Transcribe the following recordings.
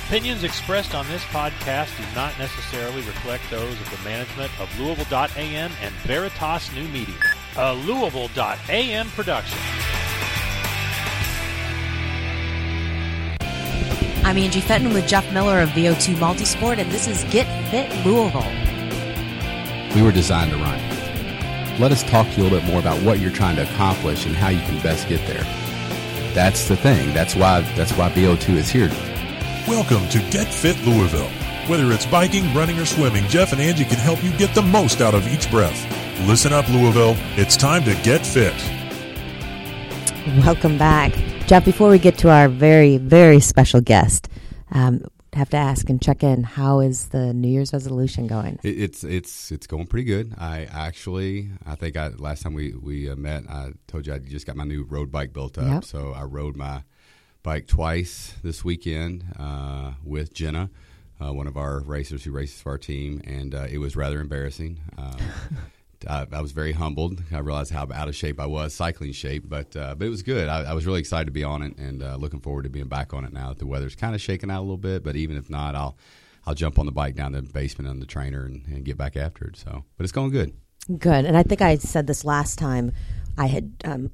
Opinions expressed on this podcast do not necessarily reflect those of the management of Louisville.am and Veritas New Media, a Louisville.am production. I'm Angie Fenton with Jeff Miller of VO2 Multisport, and this is Get Fit Louisville. We were designed to run. Let us talk to you a little bit more about what you're trying to accomplish and how you can best get there. That's the thing. That's why VO2 is here. Welcome to Get Fit Louisville. Whether it's biking, running, or swimming, Jeff and Angie can help you get the most out of each breath. Listen up, Louisville. It's time to get fit. Welcome back. Jeff, before we get to our very, very special guest, have to ask and check in, how is the New Year's resolution going? It's going pretty good. I think last time we met, I told you I just got my new road bike built up. Yep. So I rode my bike twice this weekend with Jenna, one of our racers who races for our team, and it was rather embarrassing. I was very humbled. I realized how out of shape I was, cycling shape, but it was good. I was really excited to be on it, and looking forward to being back on it now that the weather's kind of shaking out a little bit. But even if not, I'll jump on the bike down to the basement on the trainer and get back after it. So, but it's going good. Good, and I think I said this last time. I had,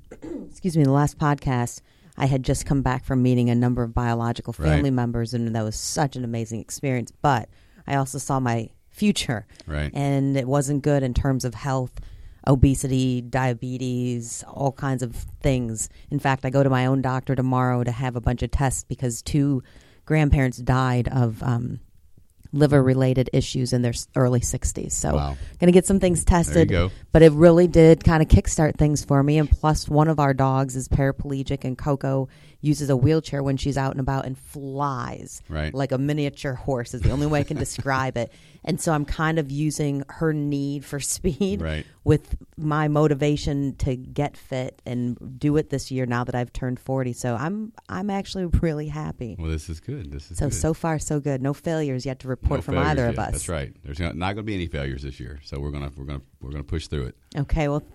the last podcast. I had just come back from meeting a number of biological family members, and that was such an amazing experience. But I also saw my future, and it wasn't good in terms of health, obesity, diabetes, all kinds of things. In fact, I go to my own doctor tomorrow to have a bunch of tests because 2 grandparents died of liver-related issues in their early 60s. So wow. Going to get some things tested. There you go. But it really did kind of kickstart things for me. And plus, one of our dogs is paraplegic, and Coco uses a wheelchair when she's out and about and flies like a miniature horse is the only way I can describe it. And so I'm kind of using her need for speed with my motivation to get fit and do it this year now that I've turned 40. So I'm actually really happy. Well, this is good. So far so good. No failures yet to report from either of us. That's right. There's not going to be any failures this year. So we're going to push through it. Okay. Well,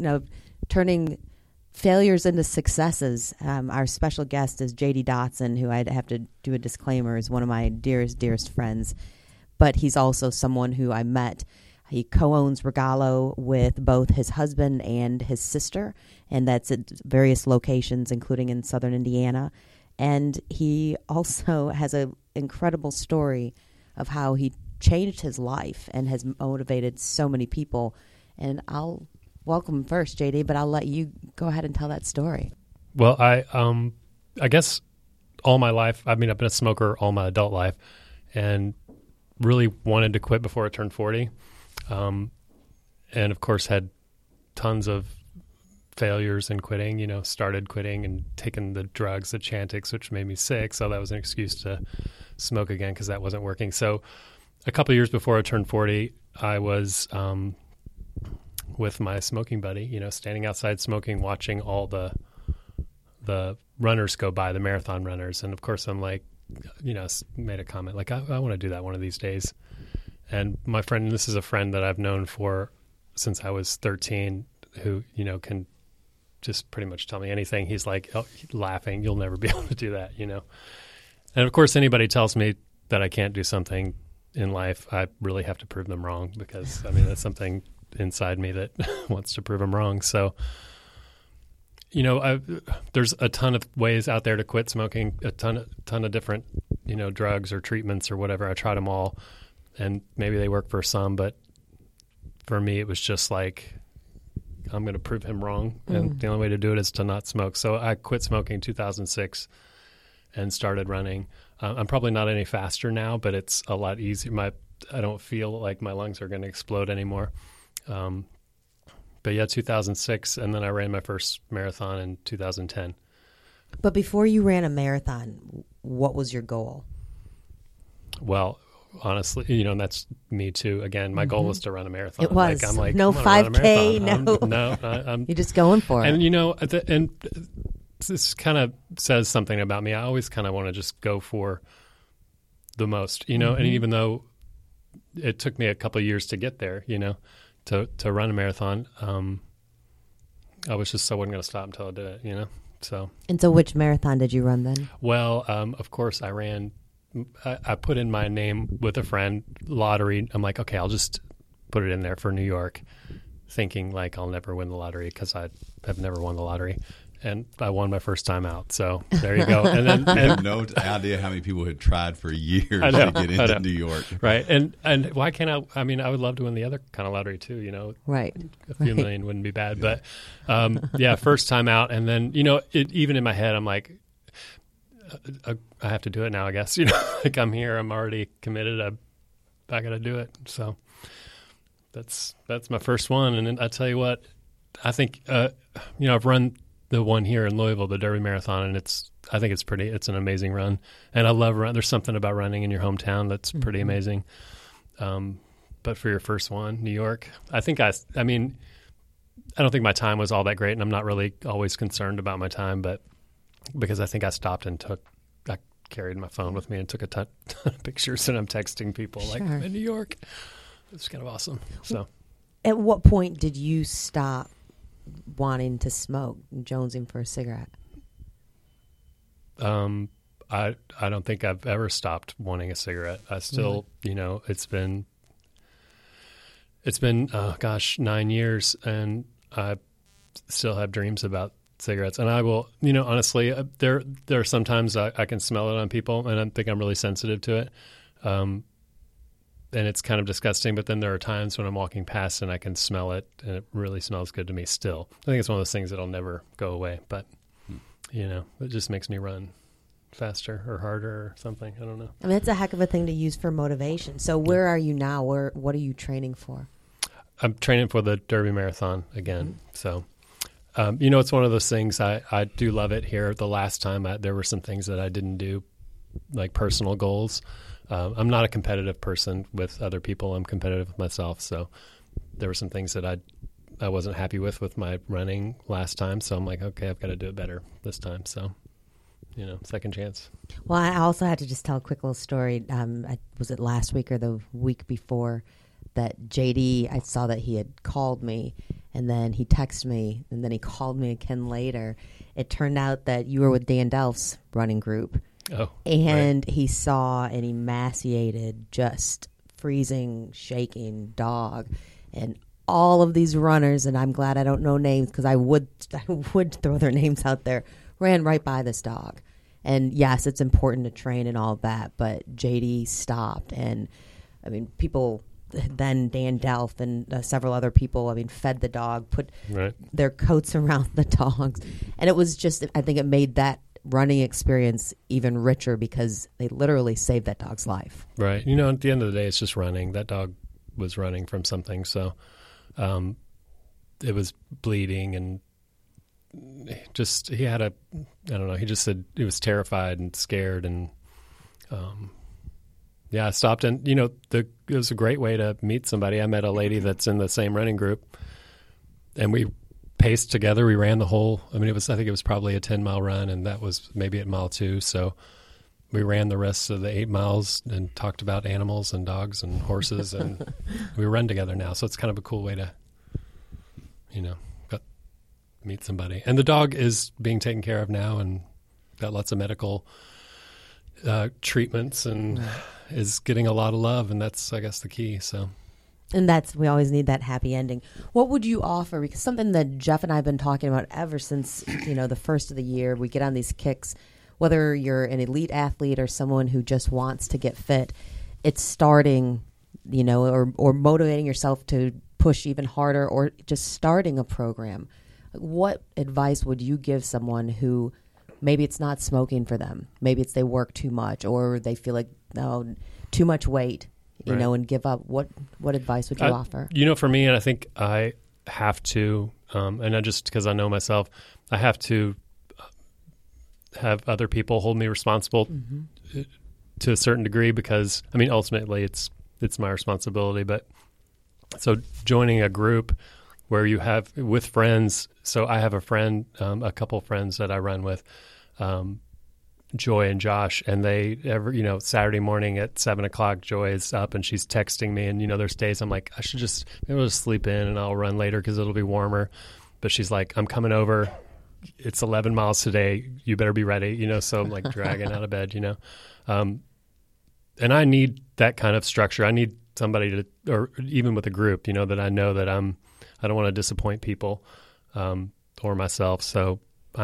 turning failures into successes. Our special guest is J.D. Dotson, who I'd have to do a disclaimer is one of my dearest friends. But he's also someone who I met. He co-owns Regalo with both his husband and his sister, and that's at various locations, including in southern Indiana. And he also has an incredible story of how he changed his life and has motivated so many people. And I'll welcome first, JD, but I'll let you go ahead and tell that story. Well, I guess all my life, I've been a smoker all my adult life, and really wanted to quit before I turned 40. And of course had tons of failures in quitting, started quitting and taking the drugs, the Chantix, which made me sick. So that was an excuse to smoke again because that wasn't working. So a couple of years before I turned 40, I was with my smoking buddy, standing outside smoking, watching all the runners go by, the marathon runners. And of course I'm like, made a comment like, I want to do that one of these days. And my friend, this is a friend that I've known since I was 13, who, can just pretty much tell me anything. He's like, laughing, you'll never be able to do that, And of course, anybody tells me that I can't do something in life, I really have to prove them wrong because, that's something inside me that wants to prove them wrong. So, there's a ton of ways out there to quit smoking, a ton of different, drugs or treatments or whatever. I tried them all, and maybe they work for some, but for me, it was just like, I'm going to prove him wrong, and the only way to do it is to not smoke. So I quit smoking in 2006 and started running. I'm probably not any faster now, but it's a lot easier. I don't feel like my lungs are going to explode anymore. But yeah, 2006, and then I ran my first marathon in 2010. But before you ran a marathon, what was your goal? Well, honestly, and that's me too. Again, my goal was to run a marathon. It was. I'm like, no 5K, no. You're just going for it. And, and this kind of says something about me. I always kind of want to just go for the most, and even though it took me a couple of years to get there, to run a marathon, I was just, I wasn't going to stop until I did it, So. And so which marathon did you run then? Well, of course I ran I put in my name with a friend, lottery. I'm like, okay, I'll just put it in there for New York, thinking like I'll never win the lottery because I have never won the lottery. And I won my first time out. So there you go. And then I have no idea how many people had tried for years to get into New York. Right. And why can't I mean, I would love to win the other kind of lottery too, you know. Right. A few million wouldn't be bad. But first time out. And then, you know, even in my head, I'm like, I have to do it now, I guess. You know, like I'm here, I'm already committed. I got to do it. So that's my first one. And then I tell you what, I think, you know, I've run the one here in Louisville, the Derby Marathon, and I think it's an amazing run. And I love run. There's something about running in your hometown that's pretty amazing. But for your first one, New York, I mean, I don't think my time was all that great, and I'm not really always concerned about my time, but because I think I stopped and I carried my phone with me and took a ton of pictures, and I'm texting people like, I'm in New York. It's kind of awesome. So, at what point did you stop wanting to smoke, jonesing for a cigarette? I don't think I've ever stopped wanting a cigarette. I still, you know, it's been 9 years, and I still have dreams about cigarettes. And I will, you know, honestly, there are sometimes I can smell it on people, and I think I'm really sensitive to it. And it's kind of disgusting, but then there are times when I'm walking past and I can smell it, and it really smells good to me still. I think it's one of those things that'll never go away, but, you know, it just makes me run faster or harder or something. I don't know. I mean, it's a heck of a thing to use for motivation. So where are you now? What are you training for? I'm training for the Derby Marathon again. So, you know, it's one of those things. I do love it here. The last time there were some things that I didn't do, like personal goals. I'm not a competitive person with other people. I'm competitive with myself. So there were some things that I wasn't happy with my running last time. So I'm like, okay, I've got to do it better this time. So, you know, second chance. Well, I also had to just tell a quick little story. Was it last week or the week before that JD, I saw that he had called me, and then he texted me, and then he called me again later. It turned out that you were with Dan Delph's running group. Oh, and right. He saw an emaciated, just freezing, shaking dog, and all of these runners, and I'm glad I don't know names because I would throw their names out there, ran right by this dog. And yes, it's important to train and all that, but JD stopped, and I mean, people. Then Dan Delph and several other people, I mean, fed the dog, put their coats around the dogs, and it was just, I think it made that running experience even richer because they literally saved that dog's life. Right. You know, at the end of the day, it's just running. That dog was running from something. So it was bleeding, and he had I don't know, he just said he was terrified and scared. And I stopped, and, you know, it was a great way to meet somebody. I met a lady that's in the same running group, and we paced together. We ran the whole, I think it was probably a 10-mile run, and that was maybe at mile 2. So we ran the rest of the 8 miles and talked about animals and dogs and horses, and we run together now. So it's kind of a cool way to, you know, meet somebody. And the dog is being taken care of now and got lots of medical treatments and is getting a lot of love, and that's, I guess, the key. So. And we always need that happy ending. What would you offer? Because something that Jeff and I have been talking about ever since, you know, the first of the year, we get on these kicks, whether you're an elite athlete or someone who just wants to get fit, it's starting, you know, or motivating yourself to push even harder, or just starting a program. What advice would you give someone who maybe it's not smoking for them, maybe it's they work too much, or they feel like, no, too much weight, you know, and give up? What advice would you offer? You know, for me, and I think I have to, and I just, because I know myself, I have to have other people hold me responsible to a certain degree, because, I mean, ultimately it's my responsibility. But so joining a group where you have with friends, so I have a friend, a couple friends that I run with, Joy and Josh, and they Saturday morning at 7:00, Joy is up and she's texting me, and, you know, there's days I'm like, I should just sleep in and I'll run later because it'll be warmer. But she's like, I'm coming over. It's 11 miles today. You better be ready, you know? So I'm like dragging out of bed, you know? and I need that kind of structure. I need somebody to, or even with a group, you know, that I know that I don't want to disappoint people or myself. So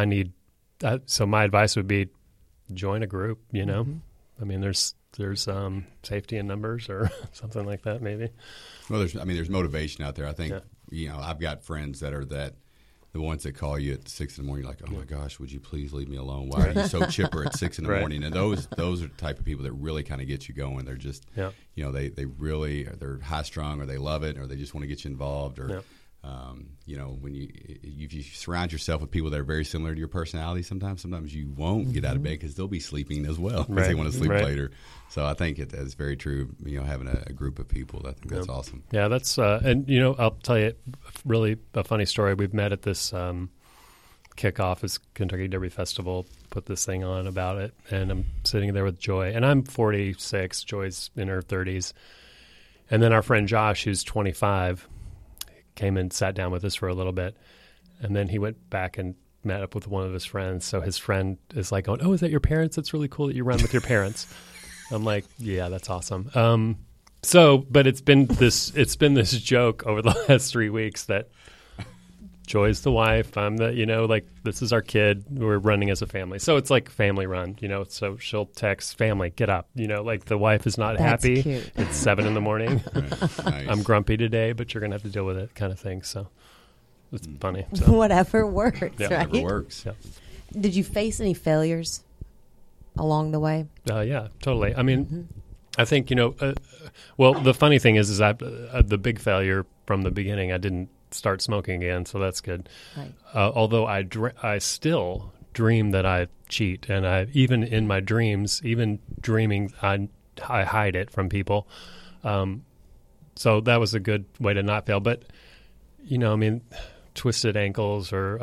so my advice would be join a group, you know. I mean, there's safety in numbers or something like that, maybe. Well, there's motivation out there. I think, you know, I've got friends that are the ones that call you at 6 in the morning, like, oh my gosh, would you please leave me alone? Why are you so chipper at 6 in the morning? And those are the type of people that really kind of get you going. They're just, you know, they're high strung, or they love it, or they just want to get you involved, or you know, when you surround yourself with people that are very similar to your personality, sometimes you won't get out of bed because they'll be sleeping as well because they want to sleep later. So I think it's very true, you know, having a group of people. I think that's awesome. Yeah, that's and you know, I'll tell you really a funny story. We've met at this kickoff as Kentucky Derby Festival put this thing on about it, and I'm sitting there with Joy, and I'm 46. Joy's in her 30s, and then our friend Josh, who's 25. Came and sat down with us for a little bit, and then he went back and met up with one of his friends. So his friend is like, "Oh, is that your parents? It's really cool that you run with your parents." I'm like, "Yeah, that's awesome." But it's been this joke over the last 3 weeks that Joy's the wife, I'm the, you know, like, this is our kid, we're running as a family. So it's like family run, you know, so she'll text, family, get up, you know, like the wife is not happy. Cute. It's 7 in the morning. Right. Nice. I'm grumpy today, but you're going to have to deal with it, kind of thing. So it's funny. So. Whatever works, right? Whatever works. Yeah. Did you face any failures along the way? Yeah, totally. I mean, I think, you know, well, the funny thing is the big failure from the beginning, I didn't start smoking again, so that's good. Right. Although I still dream that I cheat, and I even in my dreams, even dreaming, I hide it from people. So that was a good way to not fail. But you know, I mean, twisted ankles or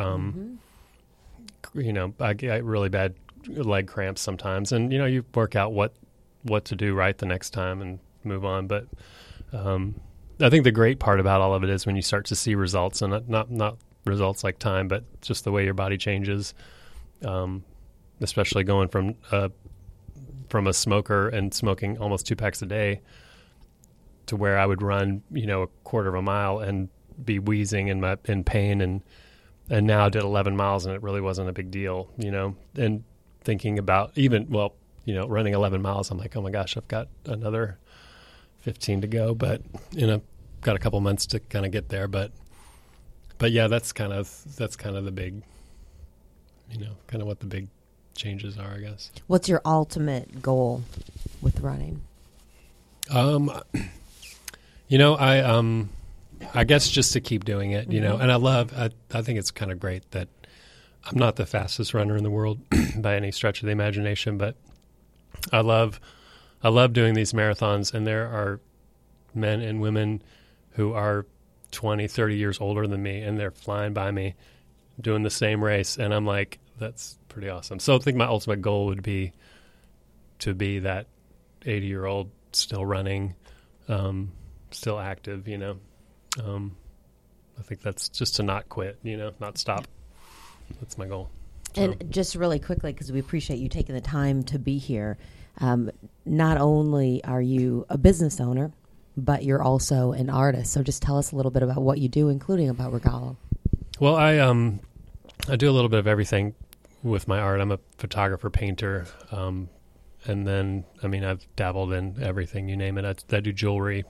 you know, I get really bad leg cramps sometimes, and you know, you work out what to do right the next time and move on. But I think the great part about all of it is when you start to see results, and not results like time, but just the way your body changes, especially going from a smoker and smoking almost 2 packs a day to where I would run, you know, a quarter of a mile and be wheezing in pain, and now I did 11 miles and it really wasn't a big deal, you know, and thinking about running 11 miles, I'm like, oh my gosh, I've got another 15 to go, but got a couple months to kind of get there. But yeah, that's kind of the big, you know, kind of what the big changes are, I guess. What's your ultimate goal with running? You know, I guess just to keep doing it, you know, and I think it's kind of great that I'm not the fastest runner in the world by any stretch of the imagination, but I love doing these marathons, and there are men and women who are 20, 30 years older than me, and they're flying by me doing the same race. And I'm like, that's pretty awesome. So I think my ultimate goal would be to be that 80-year-old still running, still active, you know. I think that's just to not quit, you know, not stop. That's my goal. So. And just really quickly, because we appreciate you taking the time to be here, not only are you a business owner, but you're also an artist. So just tell us a little bit about what you do, including about Regalo. Well, I do a little bit of everything with my art. I'm a photographer, painter, and then, I mean, I've dabbled in everything, you name it. I do jewelry,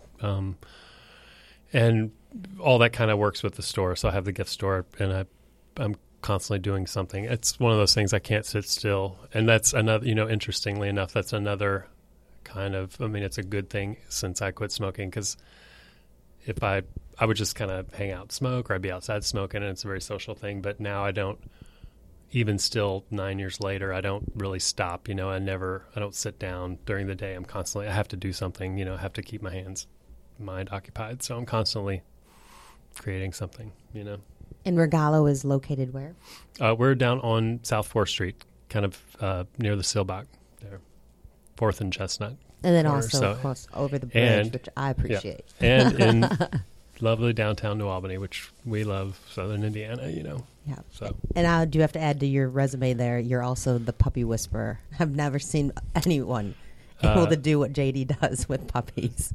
and all that kind of works with the store. So I have the gift store, and I'm constantly doing something. It's one of those things I can't sit still. And that's another, you know, interestingly enough, that's another kind of, I mean, it's a good thing since I quit smoking, because if I would just kind of hang out and smoke, or I'd be outside smoking, and it's a very social thing. But now I don't, even still 9 years later, I don't really stop, you know, I don't sit down during the day. I have to do something, you know, I have to keep my mind occupied. So I'm constantly creating something, you know. And Regalo is located where? We're down on South 4th Street, kind of near the Silbach there, 4th and Chestnut. And then also, of course, over the bridge, which I appreciate. Yeah. And in lovely downtown New Albany, which we love, Southern Indiana, you know. Yeah. So. And I do have to add to your resume there, you're also the puppy whisperer. I've never seen anyone able to do what JD does with puppies.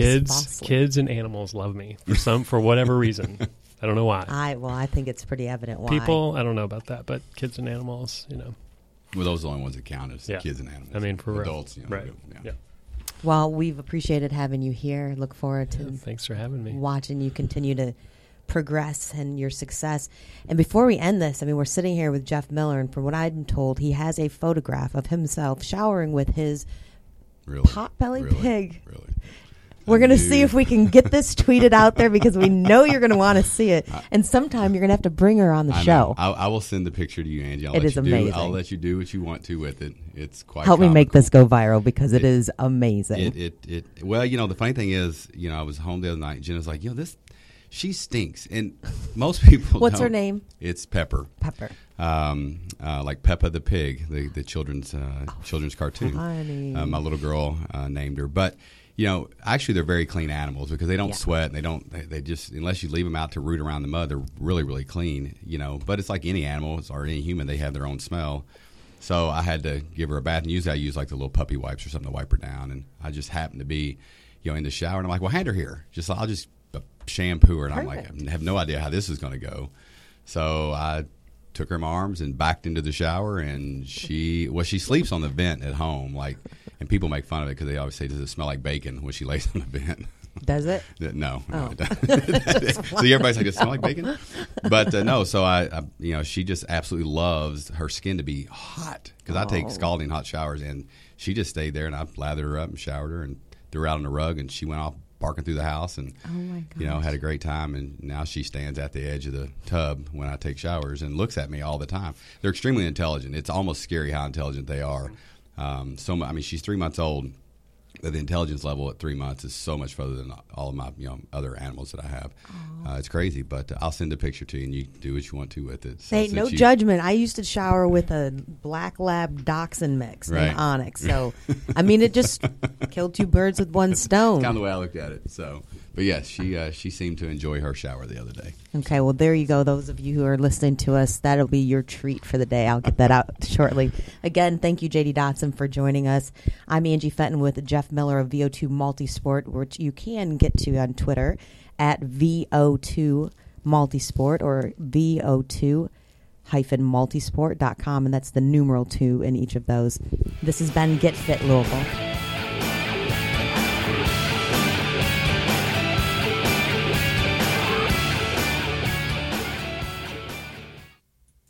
Kids and animals love me for whatever reason. I don't know why. I think it's pretty evident why. People, I don't know about that, but kids and animals, Well, those are the only ones that count as kids and animals. I mean, for adults, right? Yeah. Well, we've appreciated having you here. Look forward to thanks for having me. Watching you continue to progress and your success. And before we end this, we're sitting here with Jeff Miller, and from what I'm told, he has a photograph of himself showering with his pot-bellied pig. Really. We're going to see if we can get this tweeted out there because we know you're going to want to see it. And sometime you're going to have to bring her on the show. I will send the picture to you, Angie. It is amazing. I'll let you do what you want to with it. It's quite Help comical. me make this go viral because it is amazing. Well, the funny thing is, I was home the other night. Jenna's like, she stinks. And most people What's don't. her name? It's Pepper. Pepper. Like Peppa the Pig, the children's cartoon. Funny. My little girl named her. But, actually they're very clean animals because they don't sweat. And they just, unless you leave them out to root around the mud, they're really, really clean, But it's like any animal or any human, they have their own smell. So I had to give her a bath. And usually I use like the little puppy wipes or something to wipe her down. And I just happened to be, in the shower. And I'm like, well, hand her here. I'll just shampoo her. And Perfect. I'm like, I have no idea how this is going to go. So I took her in my arms and backed into the shower. And she sleeps on the vent at home. And people make fun of it because they always say, does it smell like bacon when she lays on the vent? Does it? No. Oh. It doesn't. So everybody's like, does it smell like bacon? But no, so I she just absolutely loves her skin to be hot because I take scalding hot showers, and she just stayed there, and I lathered her up and showered her and threw her out on the rug, and she went off barking through the house and had a great time. And now she stands at the edge of the tub when I take showers and looks at me all the time. They're extremely intelligent. It's almost scary how intelligent they are. She's 3 months old. The intelligence level at 3 months is so much further than all of my other animals that I have. It's crazy, but I'll send a picture to you, and you do what you want to with it. So no judgment. I used to shower with a black lab dachshund mix named Onyx. So, it just killed two birds with one stone. That's kind of the way I looked at it. So, but yes, she seemed to enjoy her shower the other day. Okay, well, there you go. Those of you who are listening to us, that'll be your treat for the day. I'll get that out shortly. Again, thank you, JD Dotson, for joining us. I'm Angie Fenton with Jeff Miller of VO2 Multisport, which you can get to on Twitter at VO2 Multisport or VO2-multisport.com, and that's the numeral 2 in each of those. This has been Get Fit Louisville.